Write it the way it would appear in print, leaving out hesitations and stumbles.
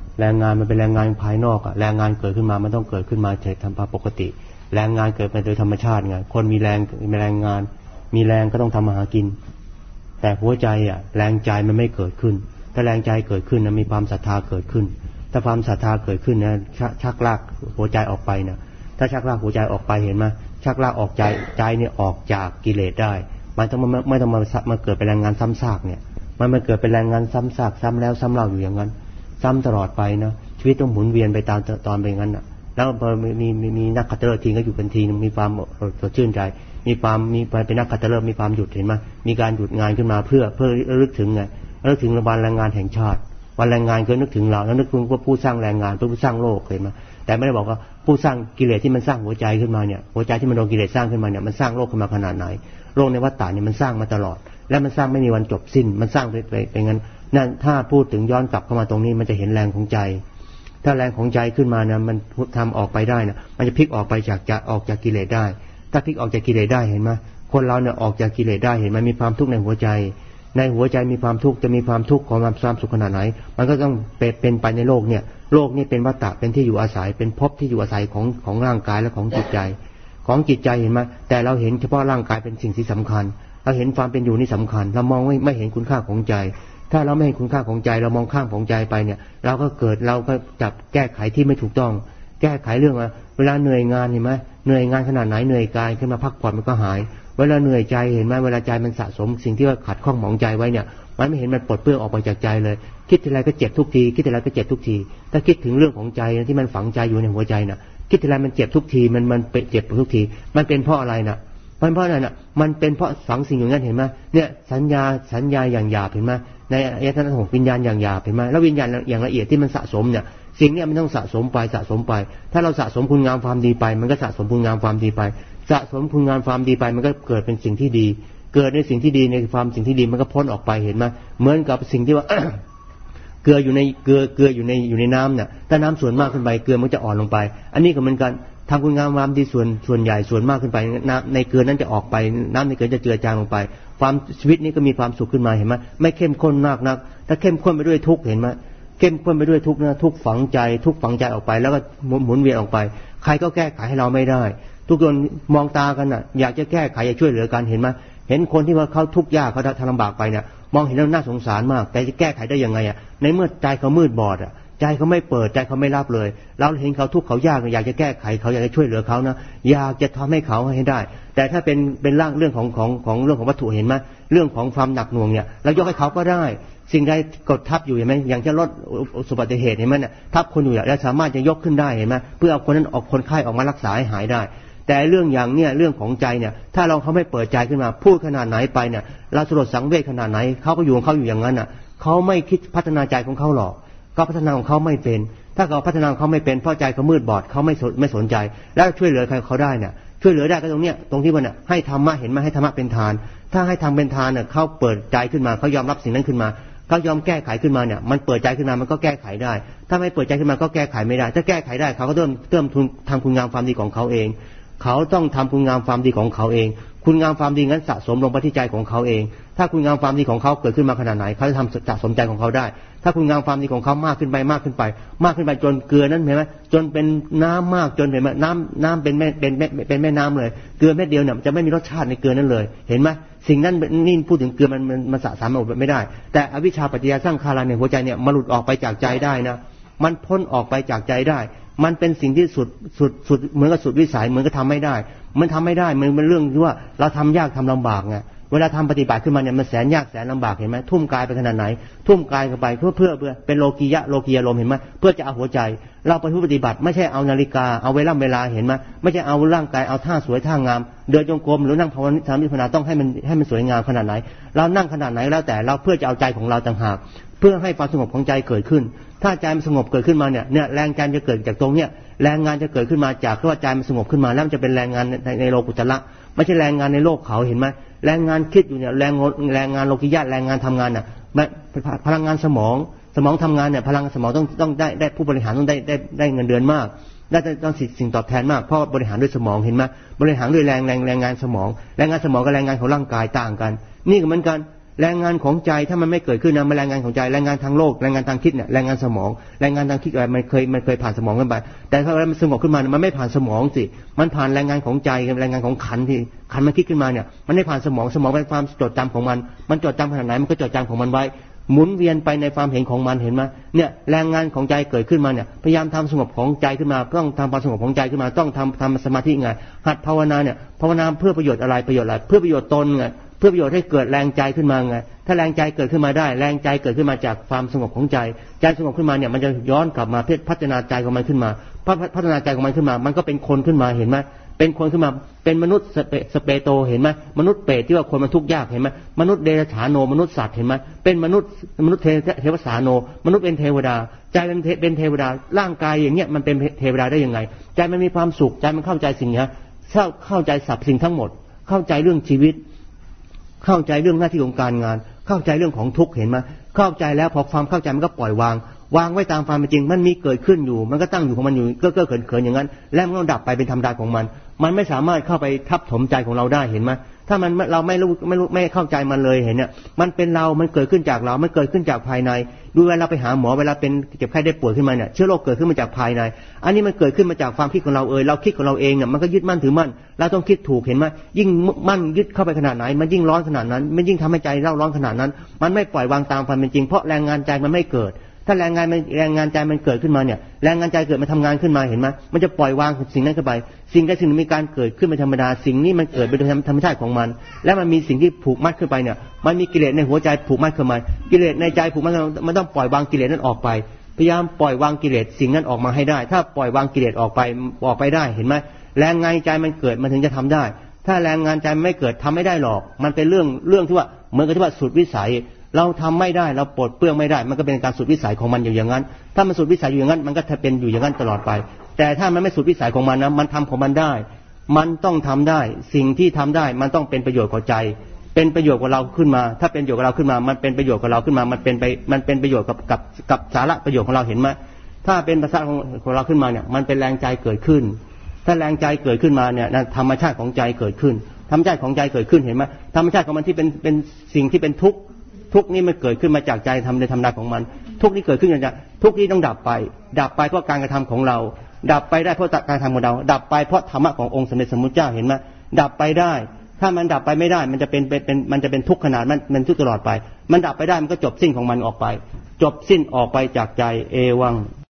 แรงงานมันเป็นแรงงานภายนอกอะแรงงานเกิดขึ้นมามันต้องเกิดขึ้นมาจากธรรมชาติปกติแรงงานเกิดมาโดยธรรมชาติไงคนมีแรงงานมีแรงก็ต้องทำมาหากินแต่หัวใจอะแรงใจมันไม่เกิดขึ้นถ้าแรงใจเกิดขึ้นนะมีความศรัทธาเกิดขึ้นถ้าความศรัทธาเกิดขึ้นนะชักลากหัวใจออกไปนะถ้าชักลากหัวใจออกไปเห็นไหมชักลากออกใจเนี่ยออกจากกิเลสได้มันต้องไม่ต้องมาเกิดเป็นแรงงานซ้ำซากเนี่ยมันมาเกิดเป็นแรงงานซ้ำซากซ้ำแล้วซ้ำเล่าอยู่อย่างนั้นซ้ำตลอดไปนะชีวิตต้องหมุนเวียนไปตามตอนเป็นงั้นนะแล้วพอมีนักขัตฤกษ์ทีก็อยู่เป็นทีมีความสดชื่นใจมีเป็นนักขัตฤกษ์มีความหยุดเห็นไหมมีการหยุดงานขึ้นมาเพื่อระลึกถึงไงระลึกถึงวันแรงงานแห่งชาติวันแรงงานคือนึกถึงเราแล้วนึกถึงว่าผู้สร้างแรงงานผู้สร้างโลกเห็นไหมแต่ไม่ได้บอกว่าผู้สร้างกิเลสที่มันสร้างหัวใจขึ้นมาเนี่ยหัวใจที่มันโดนกิเลสสร้างขึ้นมาเนี่ยมันสร้างโลกขึ้นมาขนาดไหนโลกในวัฏฏะเนี่ยมันสร้างมาตลอดและมันสร้างไม่มีวันจบสิ้นมันสร้างไปงั้นนั่นถ้าพูดถึงย้อนกลับเข้ามาตรงนี้มันจะเห็นแรงของใจถ้าแรงของใจขึ้นมานะมันทำออกไปได้นะมันจะพลิกออกไปออกจากกิเลสได้ถ้าพลิกออกจากกิเลสได้เห็นไหมคนเราเนี่ยออกจากกิเลสได้เห็นไหมมีความทุกข์ในหัวใจมีความทุกข์จะมีความทุกข์ของความสุขขนาดไหนมันก็ต้องเป็นไปในโลกเนี่ยโลกนี้เป็นวัฏฏะเป็นที่อยู่อาศัยเป็นภพที่อยู่อาศัยของร่างกายและของจิตใจเห็นไหมแต่เราเห็นเฉพาะร่างกายเป็นสิ่งที่สำคัญเราเห็นความเป็นอยู่นี่สำคัญเรามองไม่เห็นคุณค่าของใจถ้าเราไม่เห็นคุณค่าของใจเรามองข้ามของใจไปเนี่ยเราก็จับแก้ไขที่ไม่ถูกต้องแก้ไขเรื่องเวลาเหนื่อยงานเห็นไหมเหนื่อยงานขนาดไหนเหนื่อยกายขึ้นมาพักผ่อนมันก็หายเวลาเหนื่อยใจเห็นไหมเวลาใจมันสะสมสิ่งที่ว่าขัดข้องหมองใจไว้เนี่ยมันไม่เห็นมันปลดเปลื้องออกไปจากใจเลยคิดทีไรก็เจ็บทุกทีคิดทีไรก็เจ็บทุกทีถ้าคิดถึงเรื่องของใจที่มันฝังใจอยู่ในหัวใจน่ะคิดทีไรมันเจ็บทุกทีมันเจ็บทุกทีมันเป็นเพราะอะไรน่ะมันเพราะอะไรน่ะมันเป็นเพราะฝังสิ่งอย่างนั้นเห็นไหมเนี่ยสัญญาอย่างหยาบเห็นไหมในอายตนะของวิญญาณอย่างหยาบเห็นไหมแล้ววิญญาณอย่างละเอียดที่มันสะสมเนี่ยสิ่งนี้มันต้องสะสมไปถ้าเราสะสมคุณงามความดีไปมันก็สะสมคุณงามความดีไปสะสมคุณงามความดีไปมันก็เกิดเป็นสิ่งที่ดีเกิดในสิ่งที่ดีในความสิ่งที่ดีมันก็พ้นออกไปเห็นไหมเหมือนกับสิ่งที่ว่า เกลืออยู่ในน้ำเนี่ยถ้าน้ำส่วนมากขึ้นไปเกลือมันจะอ่อนลงไปอันนี้ก็เหมือนกันทำคุณงามความดีส่วนใหญ่ส่วนมากขึ้นไปน้ำในเกลือนั้นจะออกไปน้ำในเกลือจะเจือจางลงไปความชีวิตนี้ก็มีความสุขขึ้นมาเห็นไหมไม่เข้มข้นมากนักถ้าเข้มข้นไปด้วยทุกข์เห็นไหมเข้มข้นไปด้วยทุกข์นะทุกข์ฝังใจออกไปแล้วก็หมุนเวียนออกไปใครก็แก้ไขให้เราไม่ได้ทุกคนมองตากันน่ะอยากจะแก้ไขอยากช่วยเหลือกันเห็นไหมเห็นคนที่ว่าเขาทุกข์ยากเขาทำลำบากไปเนี่ยมองเห็นแล้วน่าสงสารมากแต่จะแก้ไขได้ยังไงอ่ะในเมื่อใจเขามืดบอดอ่ะใจเขาไม่เปิดใจเขาไม่รับเลยเราเห็นเขาทุกข์เขายากอยากจะแก้ไขเขาอยากจะช่วยเหลือเขานะอยากจะทำให้เขาให้ได้แต่ถ้าเป็นเรื่องของเรื่องของวัตถุเห็นไหมเรื่องของความหนักหน่วงเนี่ยเรายกให้เขาก็ได้สิ่งใดกดทับอยู่เห็นไหมอย่างจะลดอุบัติเหตุเห็นไหมเนี่ยทับคนอยู่แล้วสามารถจะยกขึ้นได้เห็นไหมเพื่อเอาคนนั้นออกคนไข้ออกมารักษาให้หายได้แต่เรื่องอย่างเนี่ยเรื่องของใจเนี่ยถ้าเขาไม่เปิดใจขึ้นมาพูดขนาดไหนไปเนี่ยเราสลดสังเวชขนาดไหนเขาก็อยู่ของเขาอยู่อย่างนั้นน่ะเขาไม่คิดพัฒนาใจของเขาหรอกก็พัฒนาของเขาไม่เป็นถ้าเขาพัฒนาของเขาไม่เป็นเพราะใจเขามืดบอดเขาไม่สนใจแล้วช่วยเหลือใครเขาได้เนี่ยช่วยเหลือได้ก็ตรงที่ว่าเนี่ยให้ธรรมะเห็นไหมให้ธรรมะเป็นทานถ้าให้ทำเป็นทานเนี่ยเขาเปิดใจขึ้นมาเขายอมรับสิ่งนั้นขึ้นมาเขายอมแก้ไขขึ้นมาเนี่ยมันเปิดใจขึ้นมามันก็แก้ไขได้ถ้าไม่เปิดใจขึ้นมาก็แก้ไขไม่ได้ถ้าแก้ไขได้เขาก็เริ่มทำคุณงามความดีของเขาเองเขาต้องทำคุณงามความดีของเขาเองคุณงามความดีนั้นสะสมลงไปที่ใจของเขาเองถ้าคุณงามความดีของเขาเกิดขึ้นมาขนาดไหนเขาจะทำสะสมใจของเขาได้ถ้าคุณงามความดีของเขามากขึ้นไปจนเกลือนั้นเห็นไหมจนเป็นน้ำมากจนเห็นไหมน้ำเป็นแม่น้ำเลยเกลือเม็ดเดียวเนี่ยจะไม่มีรสชาติในเกลือนั้นเลยเห็นไหมสิ่งนั้นนี่พูดถึงเกลือมันสะสมออกไม่ได้แต่อวิชชาปัจจยสังขาราในหัวใจเนี่ยมันหลุดออกไปจากใจได้นะมันพ้นออกไปจากใจได้มันเป็นสิ่งที่สุดเหมือนกับสุดวิสัยเหมือนกับทำไม่ได้มันทำไม่ได้มันเรื่องที่ว่าเราทำยากทำลำบากไงเวลาทำปฏิบัติขึ้นมาเนี่ยมันแสนยากแสนลำบากเห็นไหมทุ่มกายไปขนาดไหนทุ่มกายเข้าไปเพื่อเป็นโลกียะลมเห็นไหมเพื่อจะเอาหัวใจเราไปปฏิบัติไม่ใช่เอานาฬิกาเอาเวลาเห็นไหมไม่ใช่เอาร่างกายเอาท่าสวยท่างามเดินจงกรมหรือนั่งภาวนาวิปัสสนาต้องให้มันสวยงามขนาดไหนเรานั่งขนาดไหนแล้วแต่เราเพื่อจะเอาใจของเราต่างหากเพื่อให้ความสงบของใจเกิดขึ้นถ้าใจมันสงบเกิดขึ้นมาเนี่ยแรงใจจะเกิดจากตรงเนี้ยแรงงานจะเกิดขึ้นมาจากที่ว่าใจมันสงบขึ้นมาแล้วมันจะเป็นแรงงานในโลกุตระไม่ใช่แรงงานในโลกเขาเห็นไหมแรงงานคิดอยู่เนี่ยแรงงานโลกิยะแรงงานทำงานน่ะพลังงานสมองทำงานเนี่ยพลังสมองต้องได้ผู้บริหารต้องได้เงินเดือนมากต้องสิ่งตอบแทนมากเพราะบริหารด้วยสมองเห็นไหมบริหารด้วยแรงงานสมองกับแรงงานของร่างกายต่างกันนี่ก็เหมือนกันแรงงานของใจถ้ามันไม่เกิดขึ้นนะมันแรงงานของใจแรงงานทางโลกแรงงานทางคิดเนี่ยแรงงานสมองแรงงานทางคิดอะไรมันเคยผ่านสมองกันไปแต่ถ้ามันสงบขึ้นมามันไม่ผ่านสมองสิมันผ่านแรงงานของใจกับแรงงานของขันที่ขันมันคิดขึ้นมาเนี่ยมันไม่ผ่านสมองเป็นความจดจำของมันจดจำขนาดไหนมันก็จดจำของมันไว้หมุนเวียนไปในความเห็นของมันเห็นไหมเนี่ยแรงงานของใจเกิดขึ้นมาเนี่ยพยายามทำสงบของใจขึ้นมาต้องทำความสงบของใจขึ้นมาต้องทำสมาธิไงหัดภาวนาเนี่ยภาวนาเพื่อประโยชน์อะไรเพื่อประโยชน์ตนไงเพื่อประโยชน์ให้เกิดแรงใจขึ้นมาไงถ้าแรงใจเกิดขึ้นมาได้แรงใจเกิดขึ้นมาจากความสงบของใจสงบขึ้นมาเนี่ยมันจะย้อนกลับมาพัฒนาใจของมันขึ้นมาพัฒนาใจของมันขึ้นมามันก็เป็นคนขึ้นมาเห็นไหมเป็นคนขึ้นมาเป็นมนุษย์สเปโตเห็นไหมมนุษย์เปรตที่ว่าคนมันทุกข์ยากเห็นไหมมนุษย์เดรัจฉานโนมนุษย์สัตว์เห็นไหมเป็นมนุษย์เทวสาโนมนุษย์เป็นเทวดาใจเป็นเทวดาร่างกายอย่างเงี้ยมันเป็นเทวดาได้ยังไงใจมันมีความสุขใจมันเข้าใจสิ่งนี้เข้าใจสรรพสิ่งทั้งหมดเข้าใจเรื่องชีวิตเข้าใจเรื่องหน้าที่ของการงานเข้าใจเรื่องของทุกข์เห็นไหมเข้าใจแล้วพอความเข้าใจมันก็ปล่อยวางไว้ตามความเป็นจริงมันมีเกิดขึ้นอยู่มันก็ตั้งอยู่ของมันอยู่เก้อเขินอย่างนั้นแล้วมันก็ดับไปเป็นธรรมดาของมันไม่สามารถเข้าไปทับถมใจของเราได้เห็นไหมถ้ามันเราไม่เข้าใจมันเลยเห็นเนี่ยมันเป็นเรามันเกิดขึ้นจากเรามันเกิดขึ้นจากภายในดูเวลาไปหาหมอเวลาเป็นเจ็บไข้ได้ป่วยขึ้นมาเนี่ยเชื้อโรคเกิดขึ้นมาจากภายในอันนี้มันเกิดขึ้นมาจากความคิดของเราเราคิดของเราเองเนี่ยมันก็ยึดมั่นถือมั่นเราต้องคิดถูกเห็นไหมยิ่งมั่นยึดเข้าไปขนาดไหนมันยิ่งร้อนขนาดนั้นมันยิ่งทำให้ใจเราร้อนขนาดนั้นมันไม่ปล่อยวางตามความเป็นจริงเพราะแรงงานใจมันไม่เกิดถ้าแรงงานใจมันเกิดขึ้นมาเนี่ยแรงงานใจเกิดมาทำงานขึ้นมาเห็นไหมมันจะปล่อยวางสิ่งนั้นเข้าไปสิ่งใดสิ่งหนึ่งมีการเกิดขึ้นเป็นธรรมดาสิ่งนี้มันเกิดเป็นธรรมชาติของมันและมันมีสิ่งที่ผูกมัดขึ้นไปเนี่ยมันมีกิเลสในหัวใจผูกมัดขึ้นมากิเลสในใจผูกมัดมันต้องปล่อยวางกิเลสนั้นออกไปพยายามปล่อยวางกิเลสสิ่งนั้นออกมาให้ได้ถ้าปล่อยวางกิเลสออกไปได้เห็นไหมแรงงานใจมันเกิดมันถึงจะทำได้ถ้าแรงงานใจไม่เกิดทำไม่ได้หรอกมันเป็นเรื่องที่ว่าเหมือนกับที่ว่าสุดวิสัยเราทำไม่ได้เราปลดเปลื้องไม่ได้มันก็เป็นการสุดวิสัยของมันอยู่อย่างนั้นถ้ามันสุดวิสัยอยู่อย่างนั้นมันก็จะเป็นอยู่อย่างนั้นตลอดไปแต่ถ้ามันไม่สุดวิสัยของมันนะมันทำของมันได้มันต้องทำได้สิ่งที่ทำได้มันต้องเป็นประโยชน์กับใจเป็นประโยชน์กับเราขึ้นมาถ้าเป็นประโยชน์กับเราขึ้นมามันเป็นประโยชน์กับเราขึ้นมามันเป็นประโยชน์กับสาระประโยชน์ของเราเห็นไหมถ้าเป็นภาษาของเราขึ้นมาเนี่ยมันเป็นแรงใจเกิดขึ้นถ้าแรงใจเกิดขึ้นมาเนี่ยธรรมชาติของใจเกิดขึ้นธรรมชาติของใจเกิดขึ้นเห็นไหมธรรมชาติของมันที่เป็นสิ่งที่เป็นทุกข์นี้มันเกิดขึ้นมาจากใจทำในธรรมดาของมันทุกข์นี้เกิดขึ้นจากทุกข์นี้ต้องดับไปเพราะการกระทำของเราดับไปได้เพราะการกระทำของเราดับไปเพราะธรรมะขององค์สมเด็จสมมุติเจ้าเห็นไหมดับไปได้ถ้ามันดับไปไม่ได้มันจะเป็นทุกข์ขนาดมันทุกข์ตลอดไปมันดับไปได้มันก็จบสิ้นของมันออกไปจบสิ้นออกไปจากใจเอวัง